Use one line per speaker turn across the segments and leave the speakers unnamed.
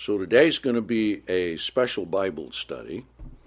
So today's going to be a special Bible study,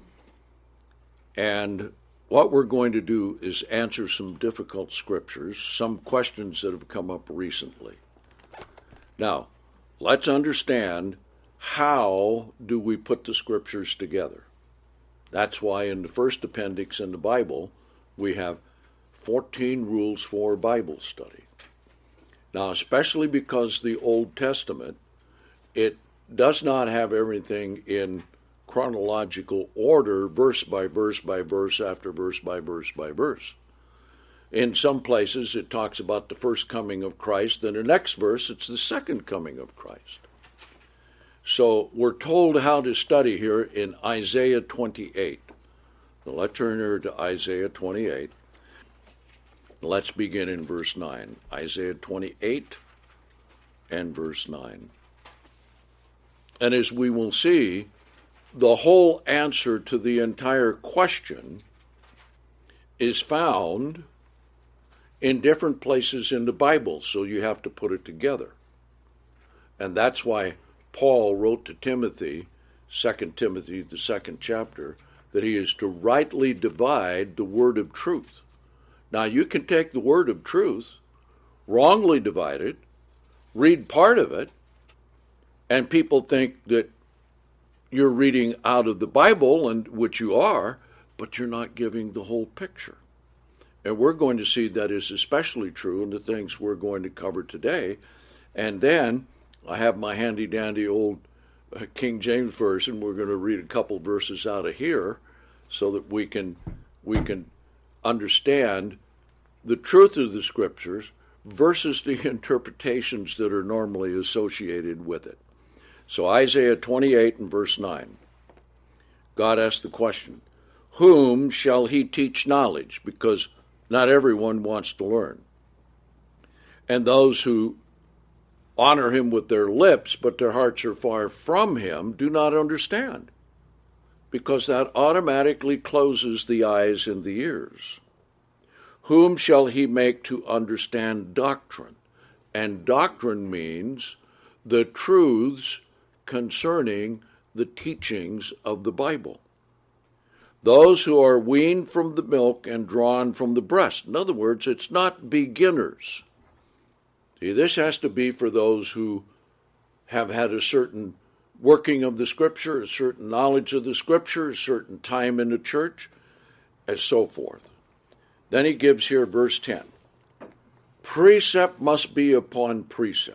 and what we're going to do is answer some difficult scriptures, some questions that have come up recently. Now, let's understand, how do we put the scriptures together? That's why in the first appendix in the Bible, we have 14 rules for Bible study. Now, especially because the Old Testament, it does not have everything in chronological order, verse by verse by verse after verse by verse by verse. In some places, it talks about the first coming of Christ, then the next verse, it's the second coming of Christ. So we're told how to study here in Isaiah 28. So let's turn here to Isaiah 28. Let's begin in verse 9. Isaiah 28 and verse 9. And as we will see, the whole answer to the entire question is found in different places in the Bible, so you have to put it together. And that's why Paul wrote to Timothy, 2 Timothy, the second chapter, that he is to rightly divide the word of truth. Now, you can take the word of truth, wrongly divide it, read part of it, and people think that you're reading out of the Bible, and which you are, but you're not giving the whole picture. And we're going to see that is especially true in the things we're going to cover today. And then I have my handy-dandy old King James Version. We're going to read a couple verses out of here so that we can understand the truth of the Scriptures versus the interpretations that are normally associated with it. So Isaiah 28 and verse 9, God asked the question, whom shall he teach knowledge? Because not everyone wants to learn. And those who honor him with their lips, but their hearts are far from him, do not understand, because that automatically closes the eyes and the ears. Whom shall he make to understand doctrine? And doctrine means the truths concerning the teachings of the Bible. Those who are weaned from the milk and drawn from the breast. In other words, it's not beginners. See, this has to be for those who have had a certain working of the Scripture, a certain knowledge of the Scripture, a certain time in the church, and so forth. Then he gives here verse 10. Precept must be upon precept.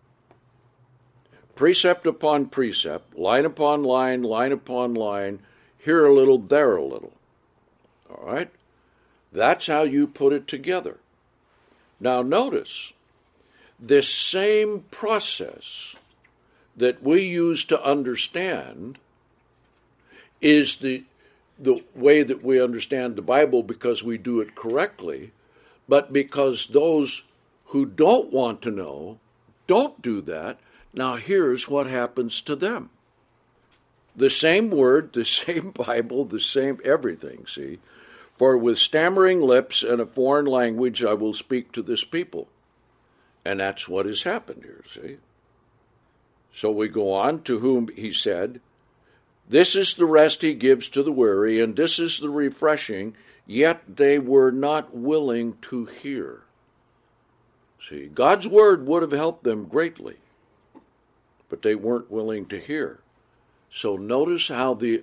Precept upon precept, line upon line, line upon line, here a little, there a little. All right? That's how you put it together. Now notice, this same process that we use to understand is the way that we understand the Bible, because we do it correctly, but because those who don't want to know don't do that. Now here's what happens to them. The same word, the same Bible, the same everything, see? For with stammering lips and a foreign language I will speak to this people. And that's what has happened here, see? So we go on, to whom he said, this is the rest he gives to the weary, and this is the refreshing, yet they were not willing to hear. See, God's word would have helped them greatly, but they weren't willing to hear. So notice how the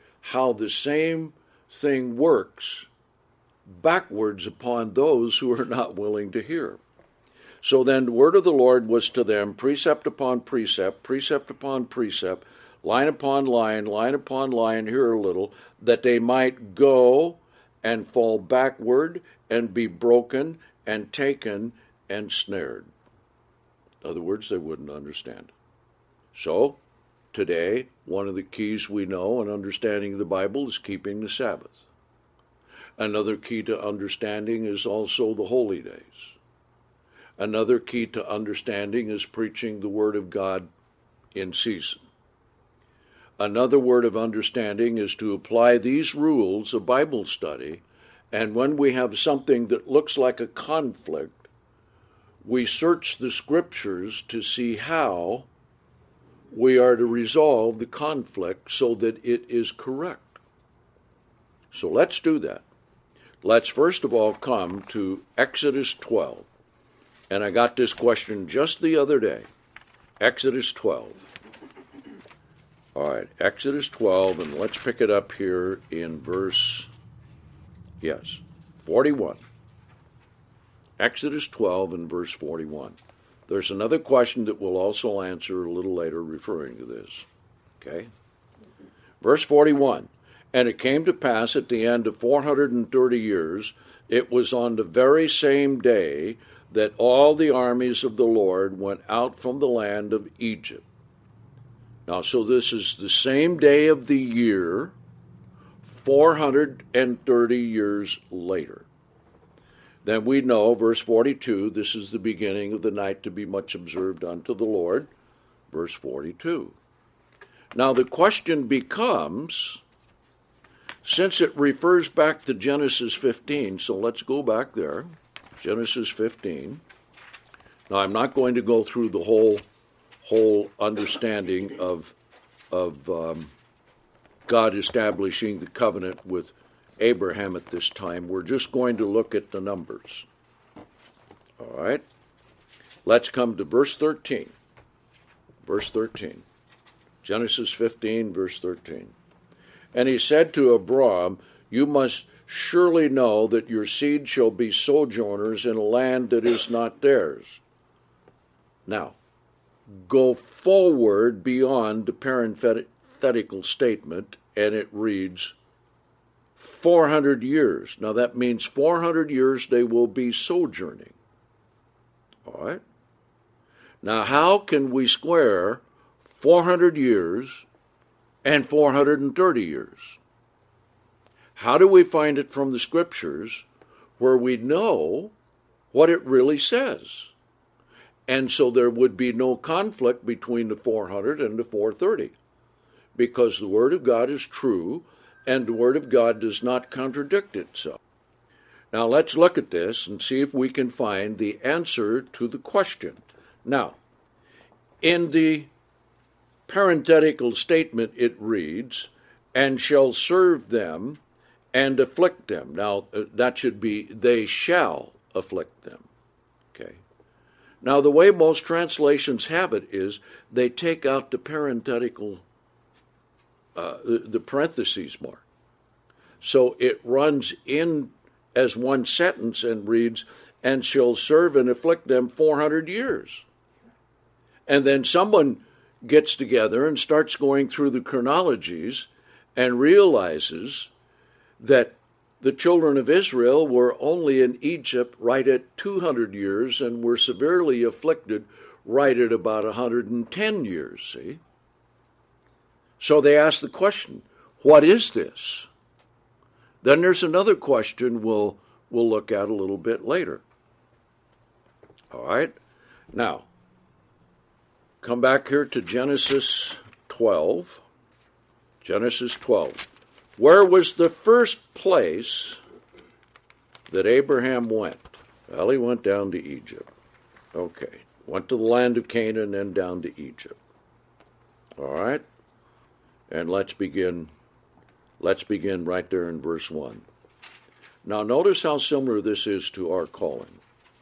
same thing works backwards upon those who are not willing to hear. So then the word of the Lord was to them precept upon precept, precept upon precept, line upon line, line upon line, here a little, that they might go and fall backward and be broken and taken and snared. In other words, they wouldn't understand. So, today, one of the keys we know in understanding the Bible is keeping the Sabbath. Another key to understanding is also the holy days. Another key to understanding is preaching the Word of God in season. Another word of understanding is to apply these rules of Bible study, and when we have something that looks like a conflict, we search the Scriptures to see how we are to resolve the conflict so that it is correct. So let's do that. Let's first of all come to Exodus 12. And I got this question just the other day. Exodus 12. All right, Exodus 12, and let's pick it up here in verse, 41. Exodus 12 and verse 41. There's another question that we'll also answer a little later referring to this. Okay? Verse 41. And it came to pass at the end of 430 years, it was on the very same day that all the armies of the Lord went out from the land of Egypt. Now, so this is the same day of the year, 430 years later. Then we know, verse 42, this is the beginning of the night to be much observed unto the Lord. Verse 42. Now the question becomes, since it refers back to Genesis 15, so let's go back there, Genesis 15. Now I'm not going to go through the whole understanding of God establishing the covenant with Abraham at this time. We're just going to look at the numbers. All right. Let's come to verse 13. Verse 13. Genesis 15, verse 13. And he said to Abram, you must surely know that your seed shall be sojourners in a land that is not theirs. Now, go forward beyond the parenthetical statement, and it reads, 400 years. Now that means 400 years they will be sojourning. All right? Now how can we square 400 years and 430 years? How do we find it from the scriptures where we know what it really says? And so there would be no conflict between the 400 and the 430, because the Word of God is true, and the Word of God does not contradict itself. Now let's look at this and see if we can find the answer to the question. Now, in the parenthetical statement it reads, and shall serve them and afflict them. Now that should be, they shall afflict them. Okay. Now the way most translations have it is they take out the parenthetical the parentheses mark. So it runs in as one sentence and reads, and shall serve and afflict them 400 years. And then someone gets together and starts going through the chronologies and realizes that the children of Israel were only in Egypt right at 200 years and were severely afflicted right at about 110 years, see? So they ask the question, what is this? Then there's another question we'll look at a little bit later. All right? Now, come back here to Genesis 12. Genesis 12. Where was the first place that Abraham went? Well, he went down to Egypt. Okay. Went to the land of Canaan and then down to Egypt. All right? And let's begin right there in verse 1. Now notice how similar this is to our calling.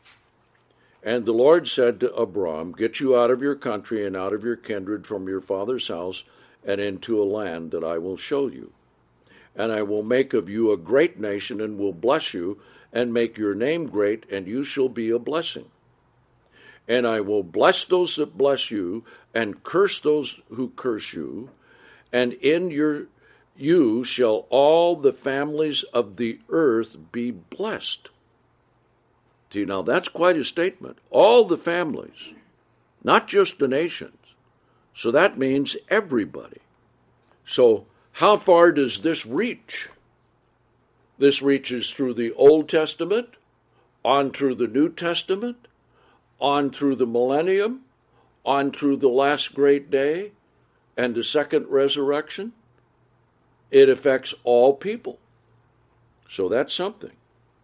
And the Lord said to Abram, get you out of your country and out of your kindred from your father's house and into a land that I will show you. And I will make of you a great nation and will bless you and make your name great, and you shall be a blessing. And I will bless those that bless you and curse those who curse you, and in you shall all the families of the earth be blessed. See, now that's quite a statement. All the families, not just the nations. So that means everybody. So how far does this reach? This reaches through the Old Testament, on through the New Testament, on through the millennium, on through the last great day, and the second resurrection. It affects all people. So that's something.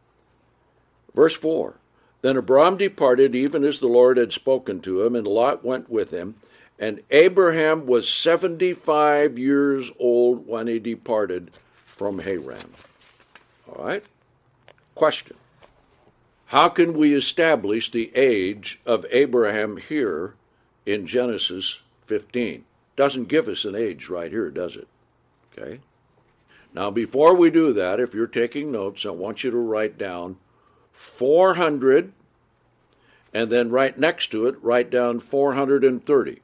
Verse 4. Then Abram departed, even as the Lord had spoken to him, and Lot went with him. And Abraham was 75 years old when he departed from Haran. All right? Question. How can we establish the age of Abraham here in Genesis 15? Doesn't give us an age right here, does it? Okay. Now, before we do that, if you're taking notes, I want you to write down 400, and then right next to it, write down 430.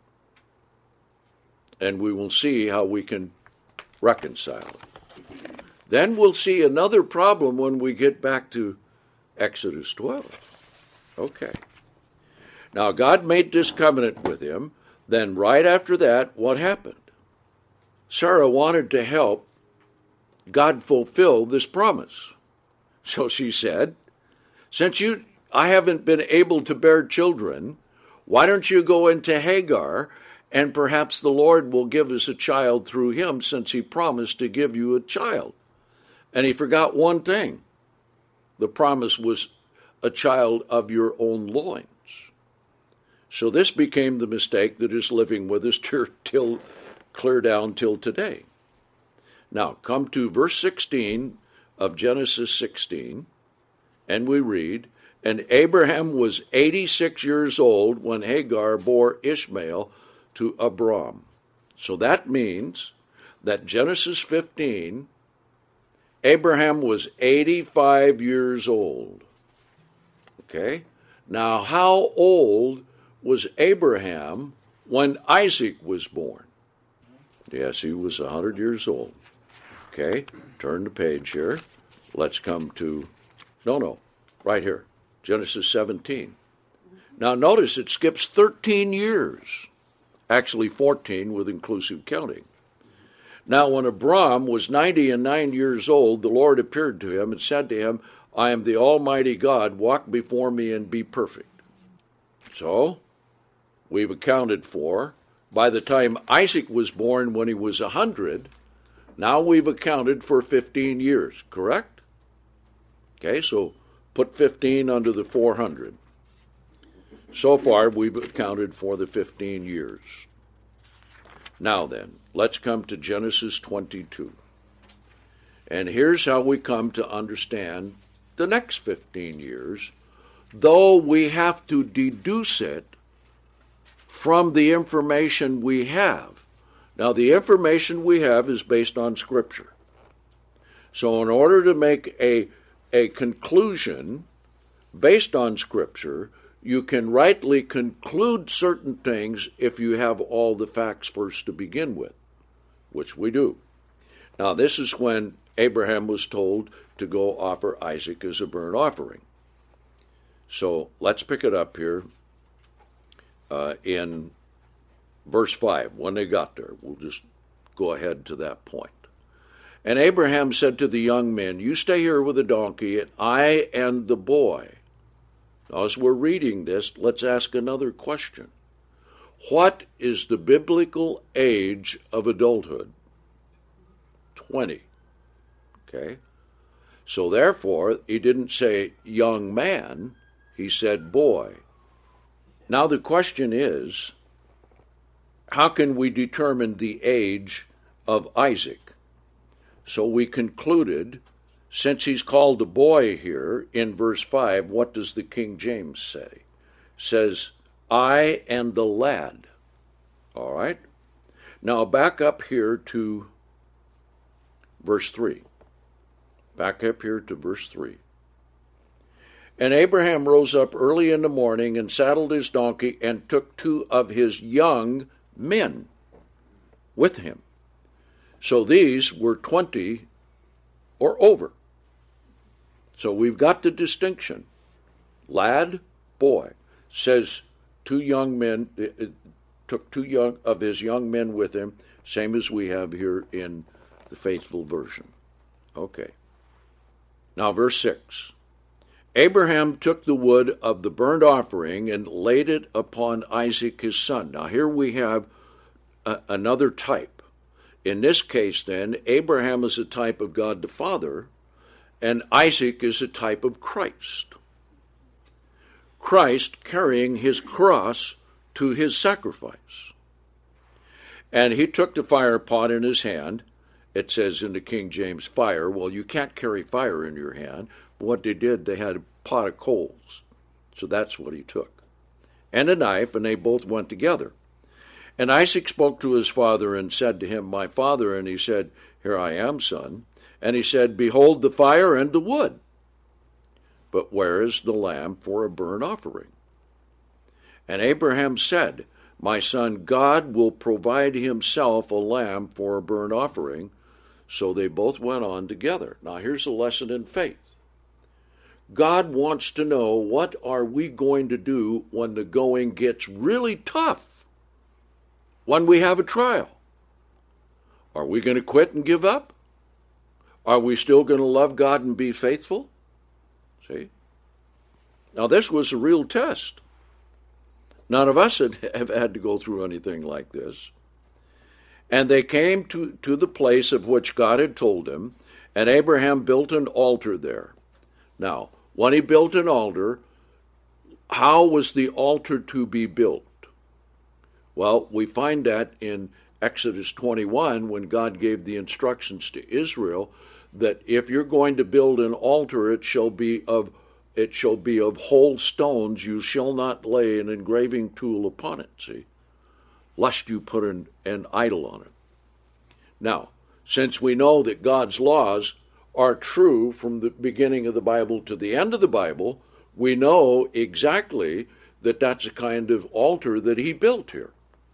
And we will see how we can reconcile it. Then we'll see another problem when we get back to Exodus 12. Okay. Now, God made this covenant with him. Then right after that, what happened? Sarah wanted to help God fulfill this promise. So she said, since I haven't been able to bear children, why don't you go into Hagar, and perhaps the Lord will give us a child through him, since he promised to give you a child. And he forgot one thing. The promise was a child of your own loins. So this became the mistake that is living with us till clear down till today. Now, come to verse 16 of Genesis 16, and we read, and Abraham was 86 years old when Hagar bore Ishmael to Abram. So that means that Genesis 15, Abraham was 85 years old. Okay? Now, how old was Abraham when Isaac was born? Yes, he was 100 years old. Okay, turn the page here. Let's come to, right here, Genesis 17. Now notice it skips 13 years, actually 14 with inclusive counting. Now when Abram was 99 years old, the Lord appeared to him and said to him, I am the Almighty God, walk before me and be perfect. So, we've accounted for, by the time Isaac was born when he was 100, now we've accounted for 15 years, correct? Okay, so put 15 under the 400. So far, we've accounted for the 15 years. Now then, let's come to Genesis 22. And here's how we come to understand the next 15 years, though we have to deduce it from the information we have. Now, the information we have is based on Scripture. So in order to make a conclusion based on Scripture, you can rightly conclude certain things if you have all the facts first to begin with, which we do. Now, this is when Abraham was told to go offer Isaac as a burnt offering. So let's pick it up here in verse 5, when they got there. We'll just go ahead to that point. And Abraham said to the young men, you stay here with the donkey, and I and the boy. Now, as we're reading this, let's ask another question. What is the biblical age of adulthood? 20. Okay? So therefore, he didn't say young man, he said boy. Now the question is, how can we determine the age of Isaac? So we concluded, since he's called a boy here in verse 5, what does the King James say? It says, I and the lad. All right? Now back up here to verse 3. Back up here to verse 3. And Abraham rose up early in the morning and saddled his donkey and took 2 of his young men with him. So these were 20 or over. So we've got the distinction. Lad, boy. Says 2 young men, took 2 of his young men with him, same as we have here in the Faithful Version. Okay. Now verse 6. Abraham took the wood of the burnt offering and laid it upon Isaac his son. Now here we have another type. In this case then, Abraham is a type of God the Father, and Isaac is a type of Christ. Christ carrying his cross to his sacrifice. And he took the fire pot in his hand. It says in the King James, fire. Well, you can't carry fire in your hand. What they did, they had a pot of coals. So that's what he took. And a knife, and they both went together. And Isaac spoke to his father and said to him, my father. And he said, here I am, son. And he said, behold the fire and the wood. But where is the lamb for a burnt offering? And Abraham said, my son, God will provide himself a lamb for a burnt offering. So they both went on together. Now here's a lesson in faith. God wants to know, what are we going to do when the going gets really tough? When we have a trial? Are we going to quit and give up? Are we still going to love God and be faithful? See? Now this was a real test. None of us have had to go through anything like this. And they came to the place of which God had told him, and Abraham built an altar there. Now, when he built an altar, how was the altar to be built? Well, we find that in Exodus 21, when God gave the instructions to Israel, that if you're going to build an altar, it shall be of whole stones. You shall not lay an engraving tool upon it, see, lest you put an idol on it. Now, since we know that God's laws are true from the beginning of the Bible to the end of the Bible, we know exactly that that's the kind of altar that he built here.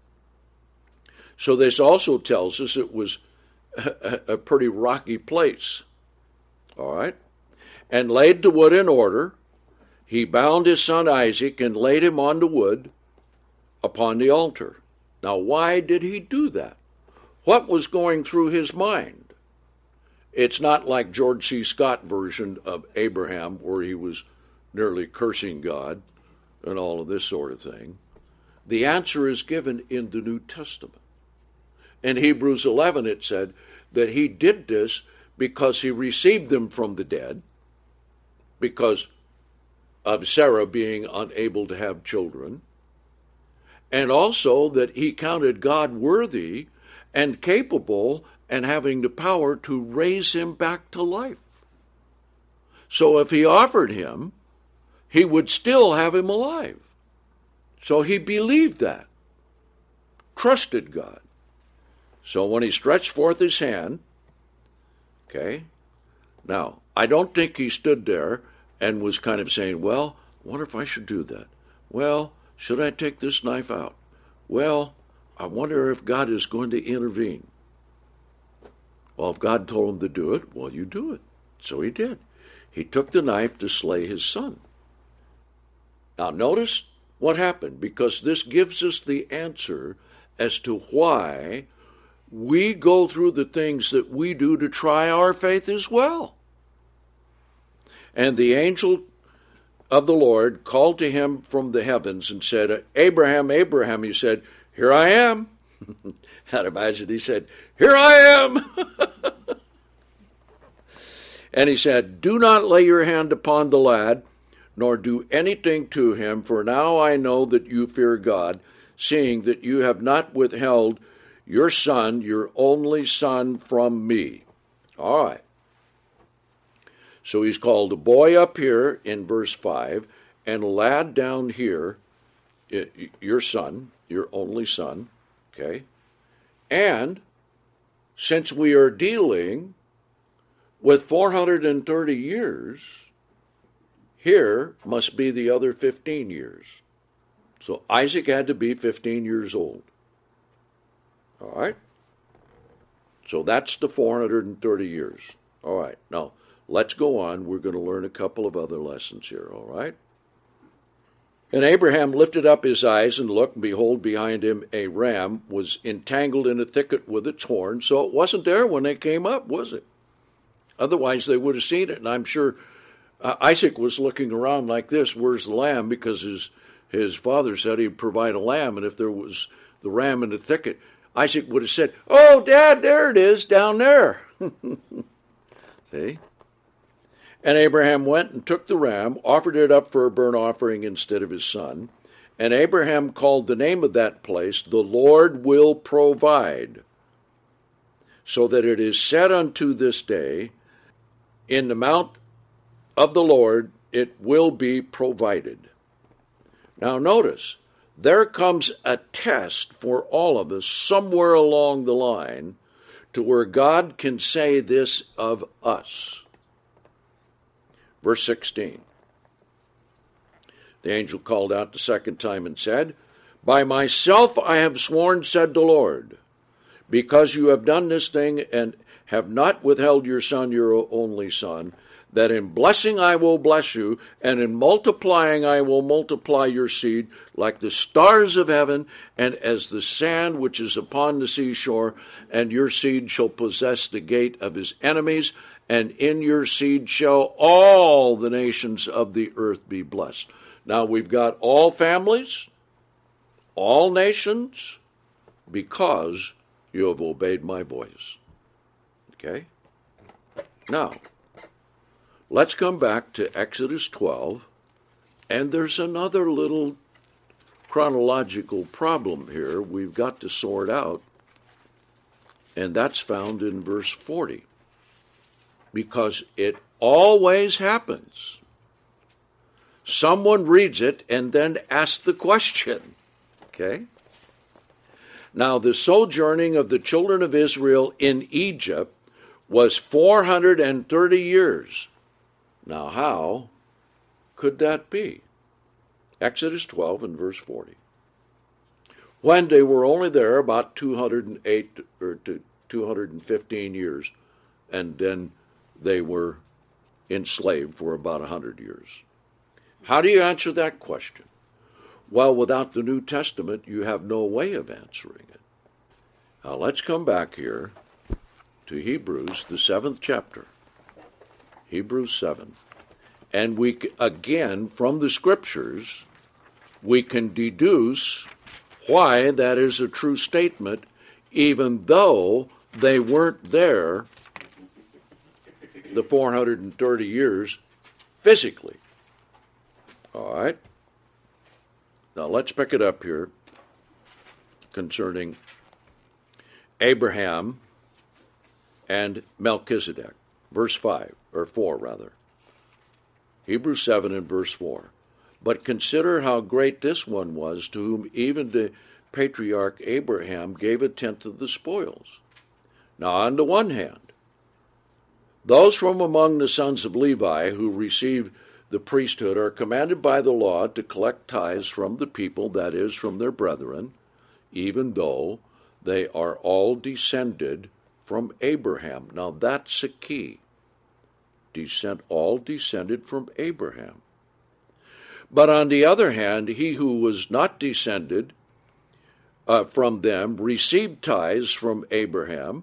So this also tells us it was a pretty rocky place. All right? And laid the wood in order. He bound his son Isaac and laid him on the wood upon the altar. Now, why did he do that? What was going through his mind? It's not like George C. Scott version of Abraham, where he was nearly cursing God and all of this sort of thing. The answer is given in the New Testament. In Hebrews 11, it said that he did this because he received them from the dead, because of Sarah being unable to have children, and also that he counted God worthy and capable and having the power to raise him back to life. So if he offered him, he would still have him alive. So he believed that, trusted God. So when he stretched forth his hand, okay, now, I don't think he stood there and was kind of saying, well, I wonder if I should do that. Well, should I take this knife out? Well, I wonder if God is going to intervene. Well, if God told him to do it, well, you do it. So he did. He took the knife to slay his son. Now, notice what happened, because this gives us the answer as to why we go through the things that we do to try our faith as well. And the angel of the Lord called to him from the heavens and said, Abraham, Abraham. He said, here I am. I'd imagine he said, here I am. And he said, do not lay your hand upon the lad, nor do anything to him, for now I know that you fear God, seeing that you have not withheld your son, your only son, from me. All right. So he's called a boy up here in verse 5, and a lad down here, your son, your only son, okay? And since we are dealing with 430 years, here must be the other 15 years. So Isaac had to be 15 years old. All right? So that's the 430 years. All right. Now, let's go on. We're going to learn a couple of other lessons here, all right? And Abraham lifted up his eyes and looked, and behold, behind him a ram was entangled in a thicket with its horn. So it wasn't there when they came up, was it? Otherwise, they would have seen it. And I'm sure Isaac was looking around like this, where's the lamb? Because his father said he'd provide a lamb. And if there was the ram in the thicket, Isaac would have said, oh, Dad, there it is, down there. See? And Abraham went and took the ram, offered it up for a burnt offering instead of his son. And Abraham called the name of that place, the Lord will provide. So that it is said unto this day, in the mount of the Lord it will be provided. Now notice, there comes a test for all of us somewhere along the line to where God can say this of us. Verse 16. The angel called out the second time and said, By myself I have sworn, said the Lord, because you have done this thing and have not withheld your son, your only son, that in blessing I will bless you, and in multiplying I will multiply your seed like the stars of heaven, and as the sand which is upon the seashore, and your seed shall possess the gate of his enemies, and in your seed shall all the nations of the earth be blessed. Now we've got all families, all nations, because you have obeyed my voice. Okay? Now, let's come back to Exodus 12, and there's another little chronological problem here we've got to sort out, and that's found in verse 40, because it always happens. Someone reads it and then asks the question, okay? Now, the sojourning of the children of Israel in Egypt was 430 years. Now, how could that be? Exodus 12 and verse 40. When they were only there about 208 or 215 years, and then they were enslaved for about 100 years. How do you answer that question? Well, without the New Testament, you have no way of answering it. Now, let's come back here to Hebrews, the 7th chapter. Hebrews 7. And we, again, from the Scriptures, we can deduce why that is a true statement, even though they weren't there the 430 years physically. All right? Now let's pick it up here concerning Abraham and Melchizedek. Verse 5, or 4 rather. Hebrews 7 and verse 4. But consider how great this one was, to whom even the patriarch Abraham gave a tenth of the spoils. Now on the one hand, those from among the sons of Levi who received the priesthood are commanded by the law to collect tithes from the people, that is, from their brethren, even though they are all descended from Abraham. Now that's a key. All descended from Abraham. But on the other hand, he who was not descended from them received tithes from Abraham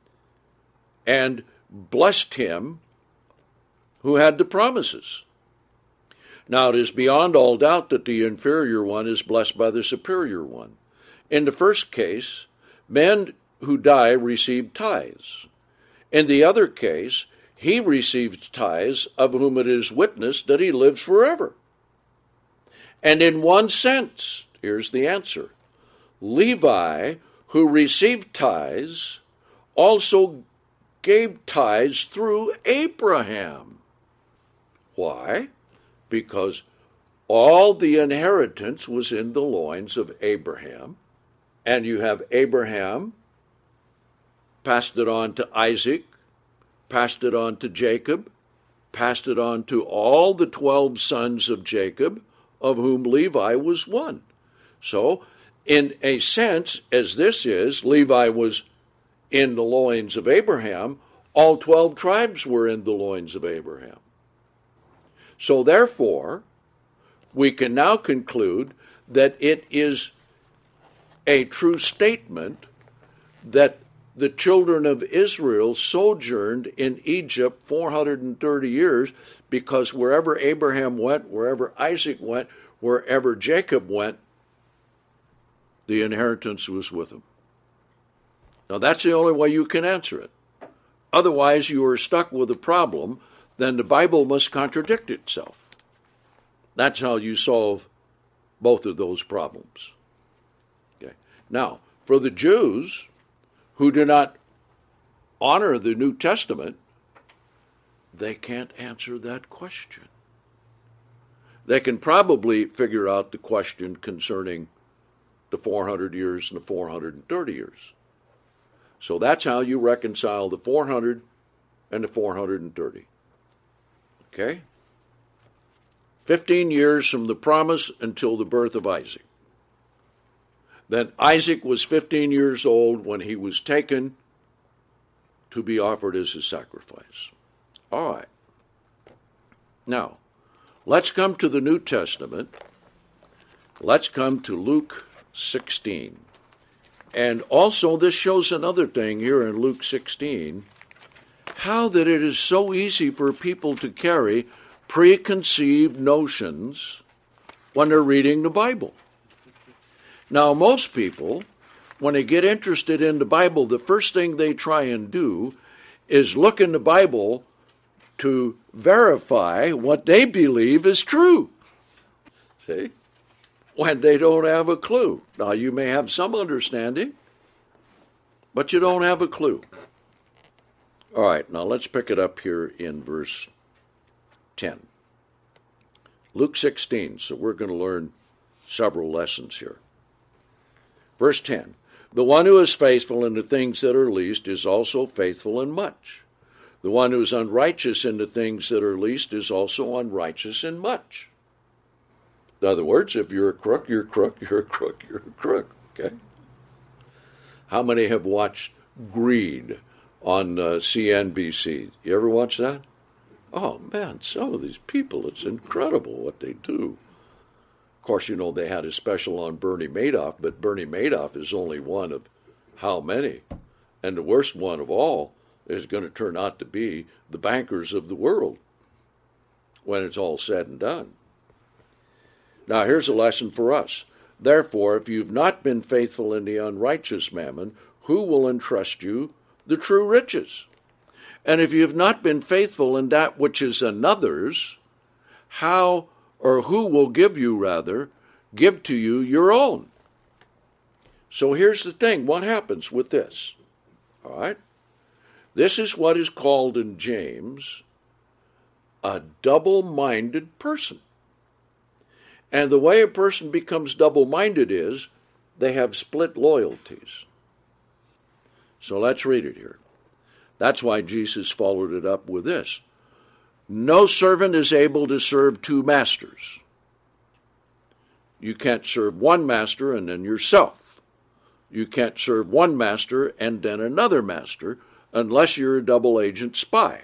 and blessed him who had the promises. Now it is beyond all doubt that the inferior one is blessed by the superior one. In the first case, men who die receive tithes. In the other case, he receives tithes of whom it is witnessed that he lives forever. And in one sense, here's the answer, Levi, who received tithes, also gave tithes through Abraham. Why? Because all the inheritance was in the loins of Abraham, and you have Abraham passed it on to Isaac, passed it on to Jacob, passed it on to all the 12 sons of Jacob, of whom Levi was one. So, in a sense, as this is, Levi was in the loins of Abraham, all 12 tribes were in the loins of Abraham. So therefore, we can now conclude that it is a true statement that the children of Israel sojourned in Egypt 430 years, because wherever Abraham went, wherever Isaac went, wherever Jacob went, the inheritance was with him. Now that's the only way you can answer it. Otherwise you are stuck with a problem, then the Bible must contradict itself. That's how you solve both of those problems. Okay. Now, for the Jews who do not honor the New Testament, they can't answer that question. They can probably figure out the question concerning the 400 years and the 430 years. So that's how you reconcile the 400 and the 430. Okay? 15 years from the promise until the birth of Isaac. Then Isaac was 15 years old when he was taken to be offered as a sacrifice. All right. Now, let's come to the New Testament. Let's come to Luke 16. And also, this shows another thing here in Luke 16, how that it is so easy for people to carry preconceived notions when they're reading the Bible. Now, most people, when they get interested in the Bible, the first thing they try and do is look in the Bible to verify what they believe is true. See? When they don't have a clue. Now, you may have some understanding, but you don't have a clue. All right, now let's pick it up here in verse 10. Luke 16, so we're going to learn several lessons here. Verse 10, the one who is faithful in the things that are least is also faithful in much. The one who is unrighteous in the things that are least is also unrighteous in much. In other words, if you're a crook, you're a crook, you're a crook, you're a crook, okay? How many have watched Greed on CNBC? You ever watch that? Oh, man, some of these people, it's incredible what they do. Of course, you know, they had a special on Bernie Madoff, but Bernie Madoff is only one of how many? And the worst one of all is going to turn out to be the bankers of the world when it's all said and done. Now, here's a lesson for us. Therefore, if you've not been faithful in the unrighteous mammon, who will entrust you the true riches? And if you have not been faithful in that which is another's, how or who will give to you your own? So here's the thing. What happens with this? All right? This is what is called in James a double-minded person. And the way a person becomes double-minded is they have split loyalties. So let's read it here. That's why Jesus followed it up with this. No servant is able to serve two masters. You can't serve one master and then yourself. You can't serve one master and then another master unless you're a double agent spy.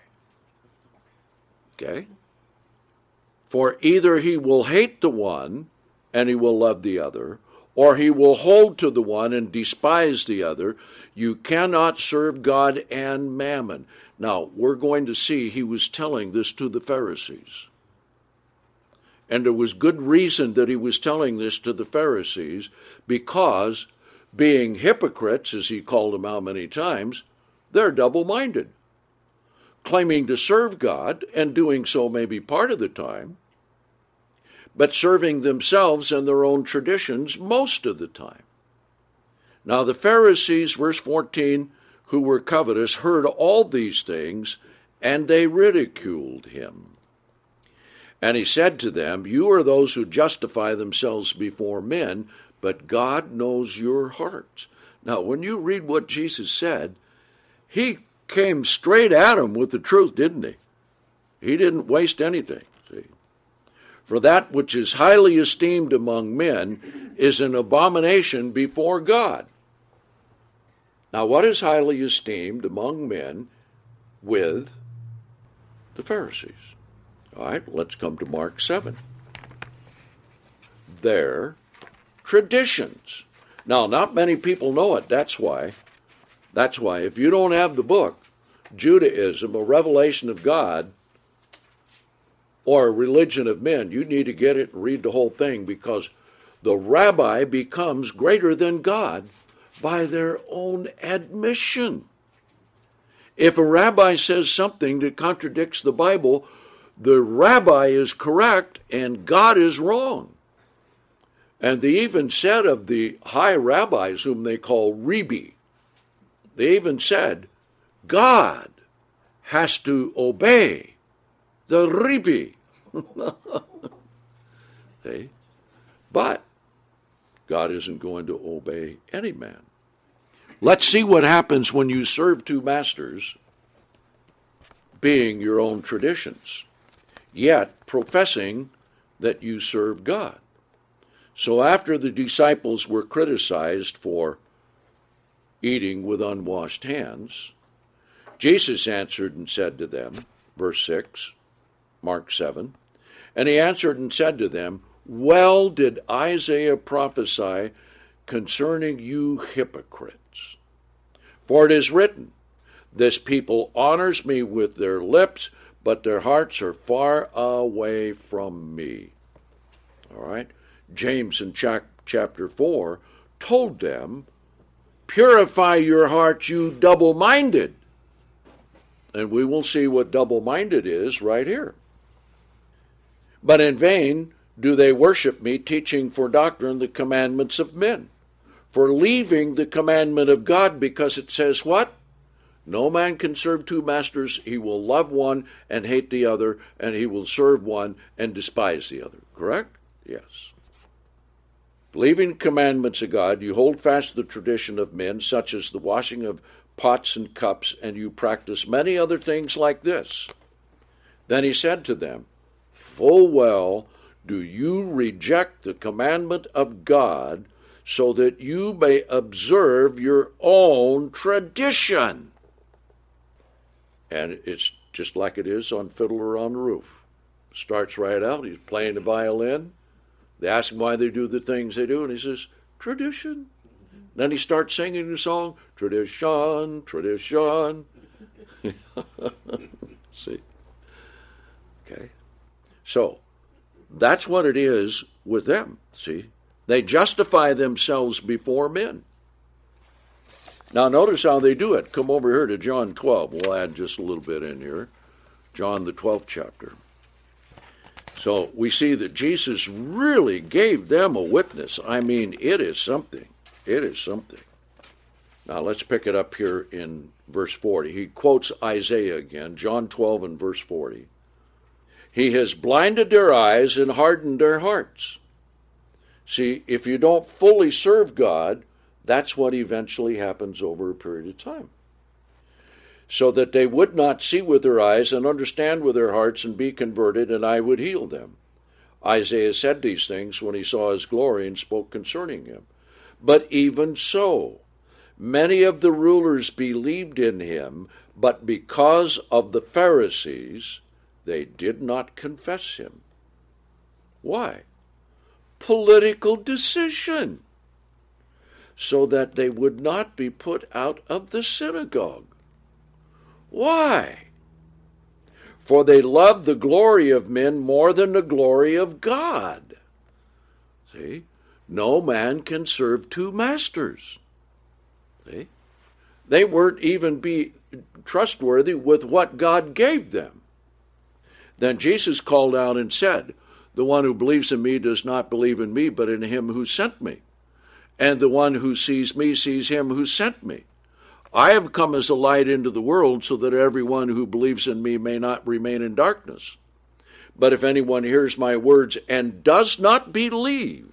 Okay? For either he will hate the one and he will love the other, or he will hold to the one and despise the other. You cannot serve God and mammon. Now, we're going to see he was telling this to the Pharisees. And there was good reason that he was telling this to the Pharisees, because being hypocrites, as he called them how many times, they're double-minded, claiming to serve God and doing so maybe part of the time, but serving themselves and their own traditions most of the time. Now the Pharisees, verse 14, who were covetous, heard all these things, and they ridiculed him. And he said to them, you are those who justify themselves before men, but God knows your hearts. Now, when you read what Jesus said, he came straight at them with the truth, didn't he? He didn't waste anything. See? For that which is highly esteemed among men is an abomination before God. Now, what is highly esteemed among men with the Pharisees? All right, let's come to Mark 7. Their traditions. Now, not many people know it. That's why if you don't have the book, Judaism, a revelation of God, or a religion of men, you need to get it and read the whole thing, because the rabbi becomes greater than God by their own admission. If a rabbi says something that contradicts the Bible, the rabbi is correct and God is wrong. And they even said of the high rabbis, whom they call Rebbe, they even said, God has to obey the Rebbe. See? But God isn't going to obey any man. Let's see what happens when you serve two masters, being your own traditions, yet professing that you serve God. So after the disciples were criticized for eating with unwashed hands, Jesus answered and said to them, verse 6, Mark 7, and he answered and said to them, well did Isaiah prophesy concerning you hypocrites. For it is written, this people honors me with their lips, but their hearts are far away from me. All right? James in chapter 4 told them, purify your hearts, you double-minded. And we will see what double-minded is right here. But in vain do they worship me, teaching for doctrine the commandments of men, for leaving the commandment of God, because it says what? No man can serve two masters. He will love one and hate the other, and he will serve one and despise the other. Correct? Yes. Leaving the commandments of God, you hold fast the tradition of men, such as the washing of pots and cups, and you practice many other things like this. Then he said to them, full well do you reject the commandment of God, so that you may observe your own tradition. And it's just like it is on Fiddler on the Roof. Starts right out, he's playing the violin. They ask him why they do the things they do, and he says, tradition. Then he starts singing the song, tradition, tradition. See? Okay. So, that's what it is with them, see? They justify themselves before men. Now notice how they do it. Come over here to John 12. We'll add just a little bit in here. John the 12th chapter. So we see that Jesus really gave them a witness. I mean, it is something. It is something. Now let's pick it up here in verse 40. He quotes Isaiah again, John 12 and verse 40. He has blinded their eyes and hardened their hearts. See, if you don't fully serve God, that's what eventually happens over a period of time. So that they would not see with their eyes and understand with their hearts and be converted, and I would heal them. Isaiah said these things when he saw his glory and spoke concerning him. But even so, many of the rulers believed in him, but because of the Pharisees, they did not confess him. Why? Political decision, so that they would not be put out of the synagogue. Why? For they love the glory of men more than the glory of God. See? No man can serve two masters. See? They weren't even be trustworthy with what God gave them. Then Jesus called out and said, the one who believes in me does not believe in me, but in him who sent me. And the one who sees me sees him who sent me. I have come as a light into the world, so that everyone who believes in me may not remain in darkness. But if anyone hears my words and does not believe,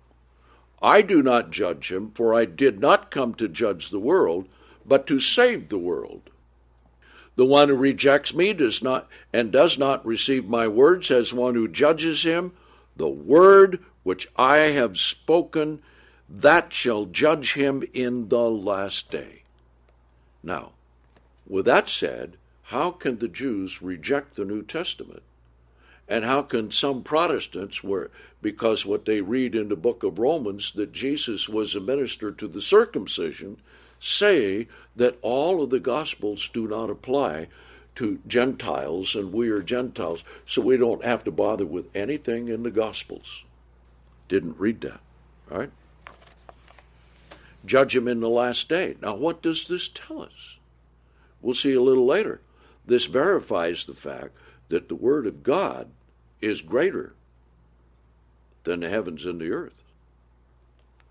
I do not judge him, for I did not come to judge the world, but to save the world. The one who rejects me does not receive my words as one who judges him. The word which I have spoken, that shall judge him in the last day. Now, with that said, how can the Jews reject the New Testament? And how can some Protestants, because what they read in the book of Romans, that Jesus was a minister to the circumcision, say that all of the Gospels do not apply to Gentiles, and we are Gentiles, so we don't have to bother with anything in the Gospels? Didn't read that, right? Judge him in the last day. Now, what does this tell us? We'll see a little later. This verifies the fact that the Word of God is greater than the heavens and the earth.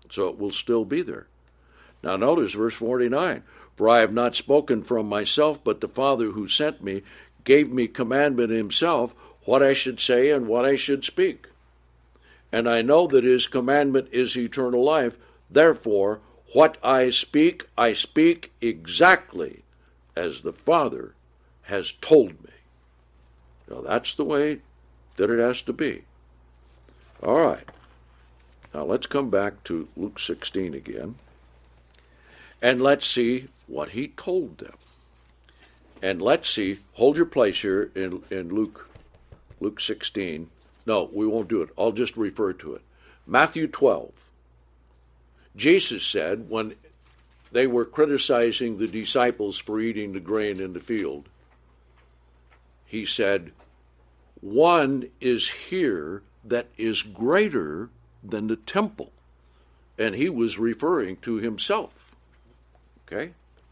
So it will still be there. Now notice verse 49. For I have not spoken from myself, but the Father who sent me gave me commandment himself what I should say and what I should speak. And I know that his commandment is eternal life. Therefore, what I speak exactly as the Father has told me. Now that's the way that it has to be. All right. Now let's come back to Luke 16 again. And let's see what he told them. And let's see, hold your place here in Luke 16. No, we won't do it. I'll just refer to it. Matthew 12. Jesus said, when they were criticizing the disciples for eating the grain in the field, he said, one is here that is greater than the temple. And he was referring to himself. Okay?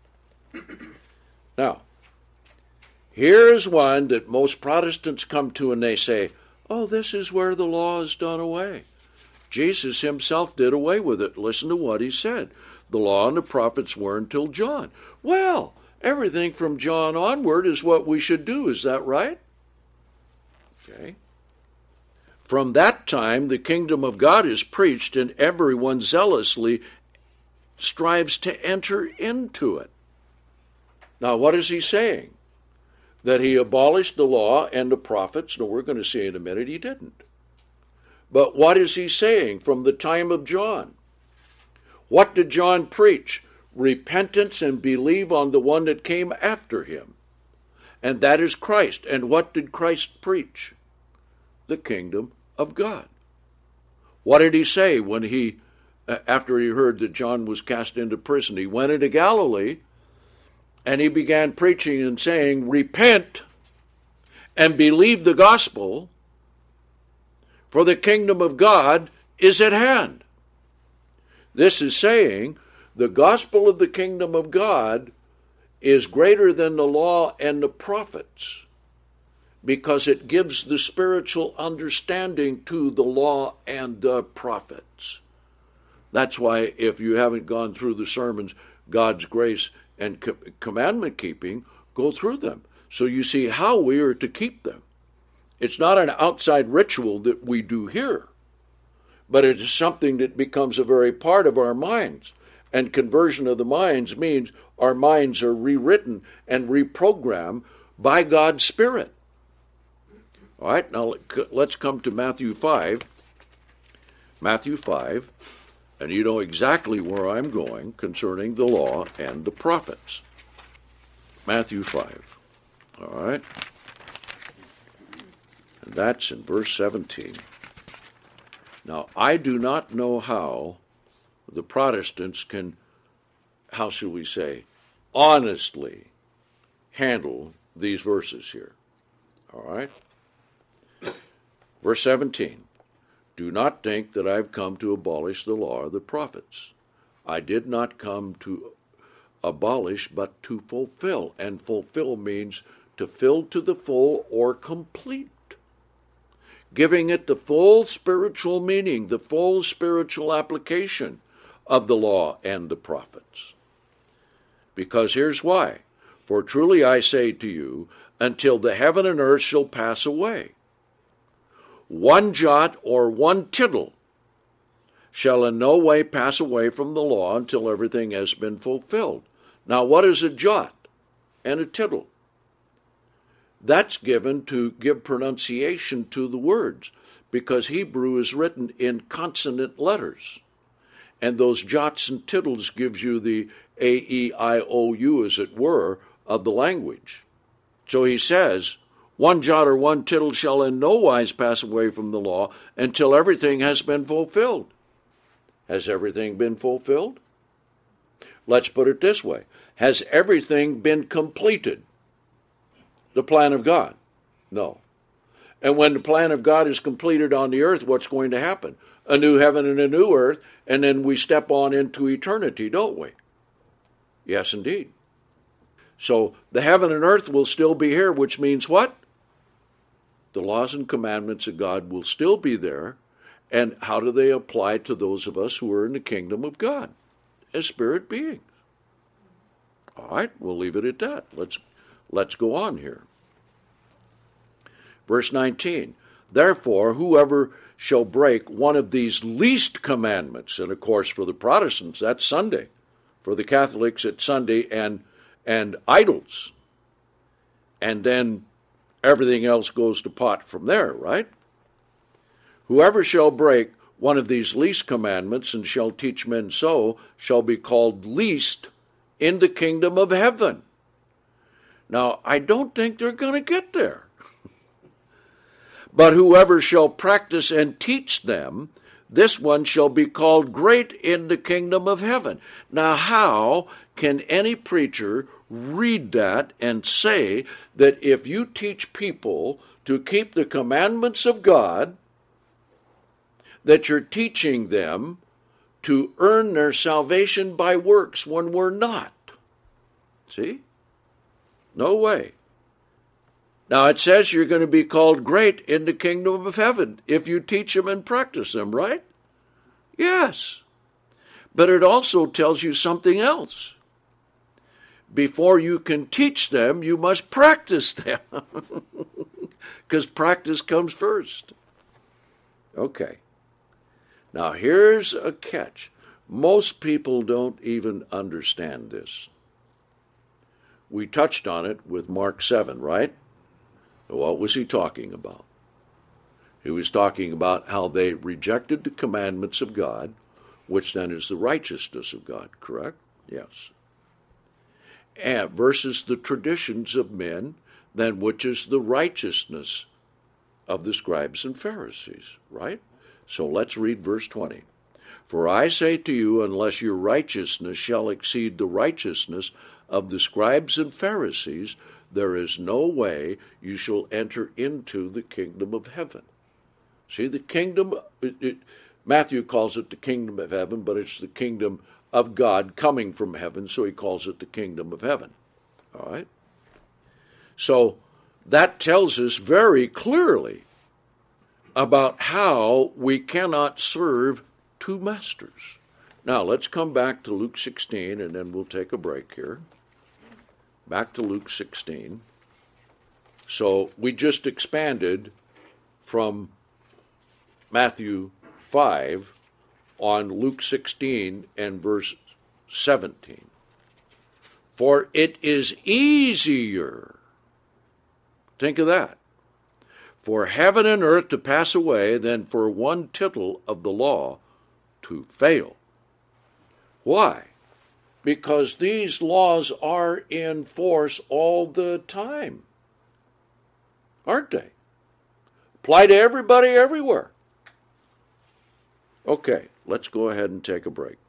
Now, here's one that most Protestants come to and they say, oh, this is where the law is done away. Jesus himself did away with it. Listen to what he said. The law and the prophets were until John. Well, everything from John onward is what we should do. Is that right? Okay. From that time, the kingdom of God is preached, and everyone zealously strives to enter into it. Now, what is he saying? That he abolished the law and the prophets? No, we're going to see in a minute he didn't. But what is he saying from the time of John? What did John preach? Repentance and believe on the one that came after him. And that is Christ. And what did Christ preach? The kingdom of God. What did he say when he, after he heard that John was cast into prison? He went into Galilee and he began preaching and saying, repent and believe the gospel, for the kingdom of God is at hand. This is saying the gospel of the kingdom of God is greater than the law and the prophets, because it gives the spiritual understanding to the law and the prophets. That's why if you haven't gone through the sermons, God's grace and commandment keeping, go through them, so you see how we are to keep them. It's not an outside ritual that we do here, but it is something that becomes a very part of our minds. And conversion of the minds means our minds are rewritten and reprogrammed by God's Spirit. All right, now let's come to Matthew 5. Matthew 5, and you know exactly where I'm going concerning the law and the prophets. Matthew 5. All right. And that's in verse 17. Now, I do not know how the Protestants can, how should we say, honestly handle these verses here. All right? Verse 17. Do not think that I've come to abolish the law or the prophets. I did not come to abolish, but to fulfill. And fulfill means to fill to the full or complete, giving it the full spiritual meaning, the full spiritual application of the law and the prophets. Because here's why. For truly I say to you, until the heaven and earth shall pass away, one jot or one tittle shall in no way pass away from the law until everything has been fulfilled. Now, what is a jot and a tittle? That's given to give pronunciation to the words, because Hebrew is written in consonant letters. And those jots and tittles gives you the A-E-I-O-U, as it were, of the language. So he says, one jot or one tittle shall in no wise pass away from the law until everything has been fulfilled. Has everything been fulfilled? Let's put it this way. Has everything been completed? The plan of God? No. And when the plan of God is completed on the earth, what's going to happen? A new heaven and a new earth, and then we step on into eternity, don't we? Yes, indeed. So the heaven and earth will still be here, which means what? The laws and commandments of God will still be there, And how do they apply to those of us who are in the kingdom of God as spirit beings? All right, we'll leave it at that. Let's go on here. Verse 19, therefore, whoever shall break one of these least commandments, and of course for the Protestants, that's Sunday. For the Catholics, it's Sunday and idols. And then everything else goes to pot from there, right? Whoever shall break one of these least commandments and shall teach men so shall be called least in the kingdom of heaven. Now, I don't think they're going to get there. But whoever shall practice and teach them, this one shall be called great in the kingdom of heaven. Now, how can any preacher read that and say that if you teach people to keep the commandments of God, that you're teaching them to earn their salvation by works when we're not? See? No way. Now it says you're going to be called great in the kingdom of heaven if you teach them and practice them, right? Yes. But it also tells you something else. Before you can teach them, you must practice them. Because practice comes first. Okay. Now here's a catch. Most people don't even understand this. We touched on it with Mark 7, right? What was he talking about? He was talking about how they rejected the commandments of God, which then is the righteousness of God, correct? Yes. And versus the traditions of men, then which is the righteousness of the scribes and Pharisees, right? So let's read verse 20. For I say to you, unless your righteousness shall exceed the righteousness of the scribes and Pharisees, there is no way you shall enter into the kingdom of heaven. See, the kingdom, Matthew calls it the kingdom of heaven, but it's the kingdom of God coming from heaven, so he calls it the kingdom of heaven. All right? So that tells us very clearly about how we cannot serve two masters. Now, let's come back to Luke 16, and then we'll take a break here. Back to Luke 16. So we just expanded from Matthew 5 on Luke 16 and verse 17. For it is easier, think of that, for heaven and earth to pass away than for one tittle of the law to fail. Why? Because these laws are in force all the time. Aren't they? Apply to everybody everywhere. Okay, let's go ahead and take a break.